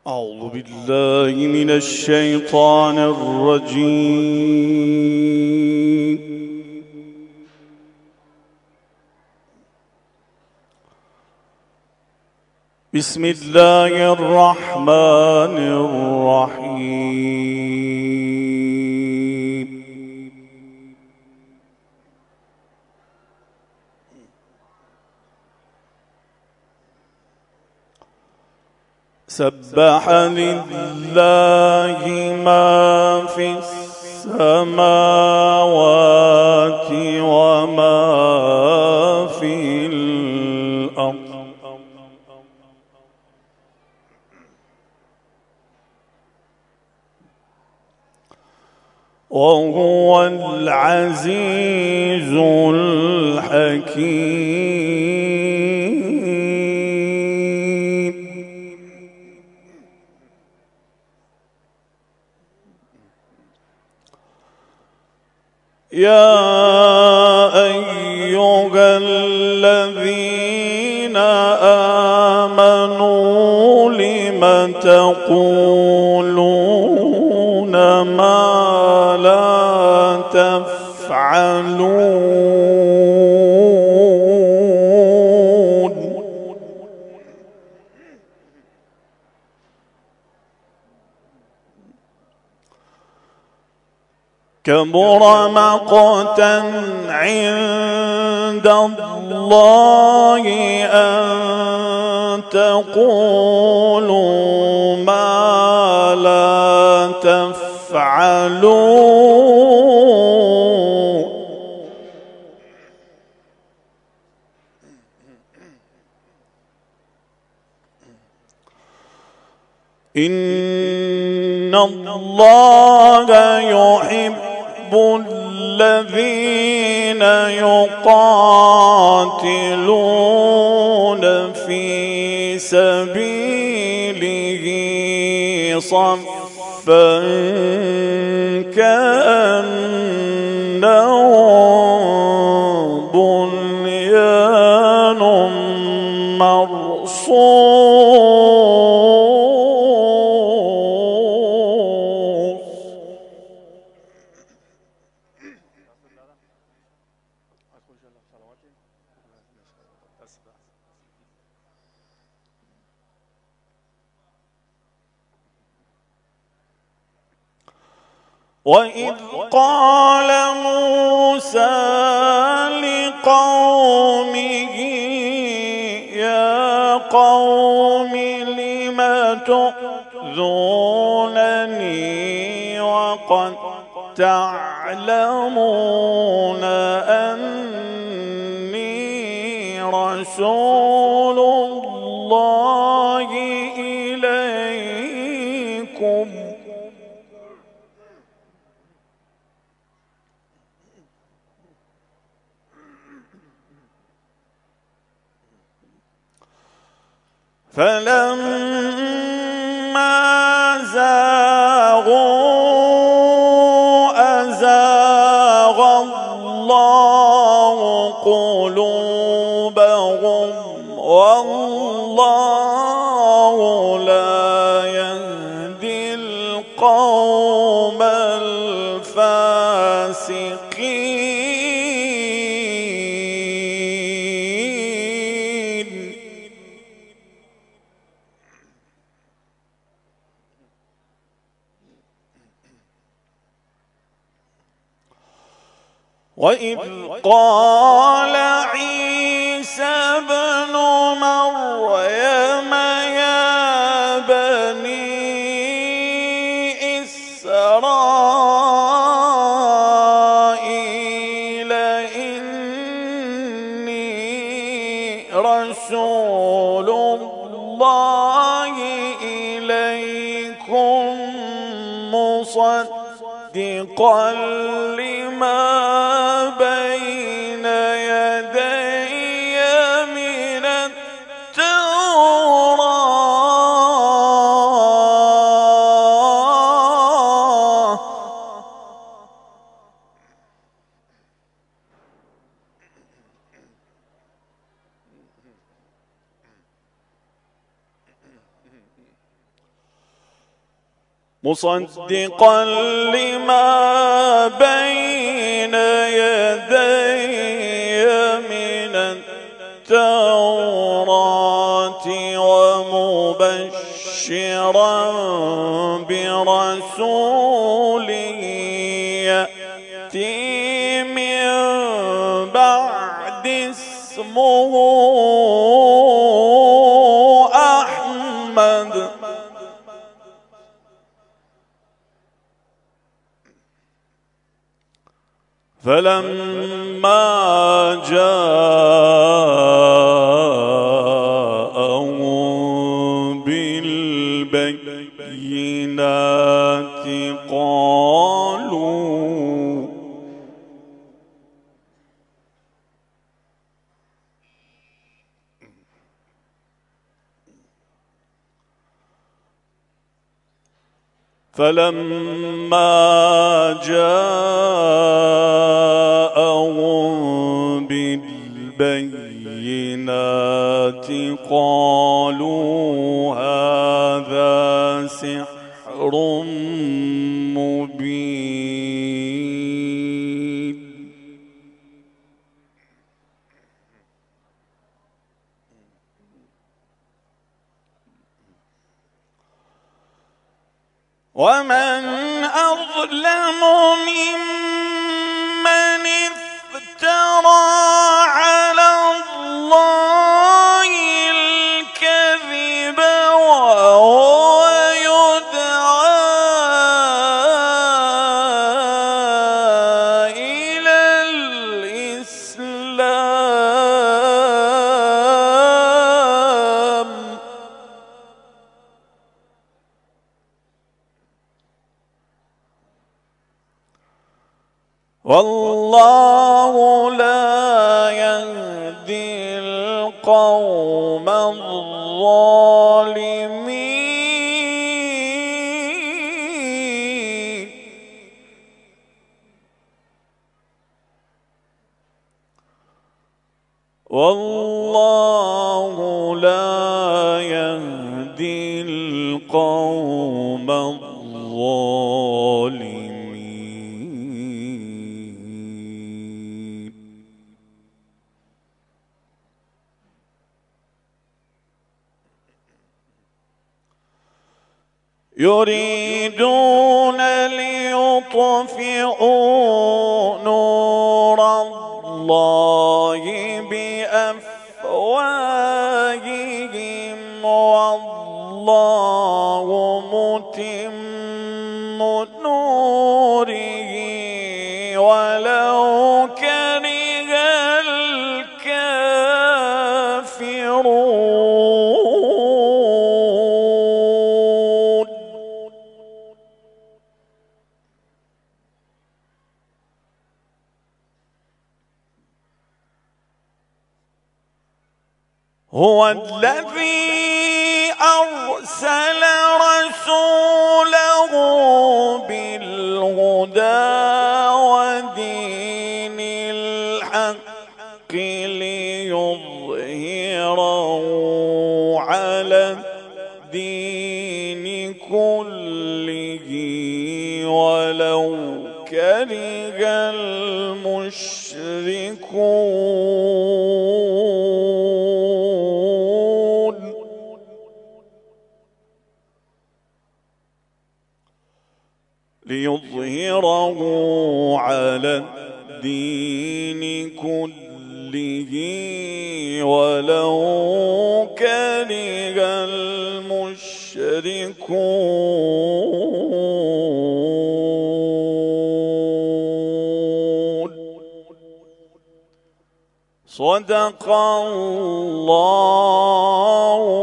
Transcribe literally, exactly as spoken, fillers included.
أعوذ بالله من الشيطان الرجيم. بسم الله الرحمن الرحيم. سبح لله ما في السماوات وما في الأرض وهو العزيز الحكيم. يا أيها الذين آمنوا لم تقولون ما لا تفعلون. كبر مقتا عند الله أن تقولوا ما لا تفعلون. إن الله يحب الذين يقاتلون في سبيله صفا كأنهم بنيان مرصوص. وإذ قال موسى لقومه يا قوم لم تؤذونني وقد تعلمون أني رسول الله إليكم فلما زاغوا أزاغ الله قلوبهم والله لا يهدي القوم الفاسقين. وإذ قال عيسى ابن مريم يا بني إسرائيل إني رسول الله إليكم مصدقا لما بين يدي من التوراة مصدقا لما بين يدي من التوراة ومبشرا برسول يأتي من بعد اسمه أحمد فلما جاءهم بالبينات قالوا فلما جاءهم بالبينات قالوا هذا سحر مبين. ومن أظلم ممن افترى على الله الكذب وهو يدعى إلى الإسلام والله لا يهدي القوم الظالمين. والله لا يهدي القوم الظالمين. يريدون ليطفئوا نور الله بأفواههم والله متم نوره ولو كره الكافرون. هو الذي أرسل رسوله بالهدى ودين الحق ليظهره على الدين كله ولو كره المشركون. ليظهره على الدين كله ولو كره المشركون. صدق الله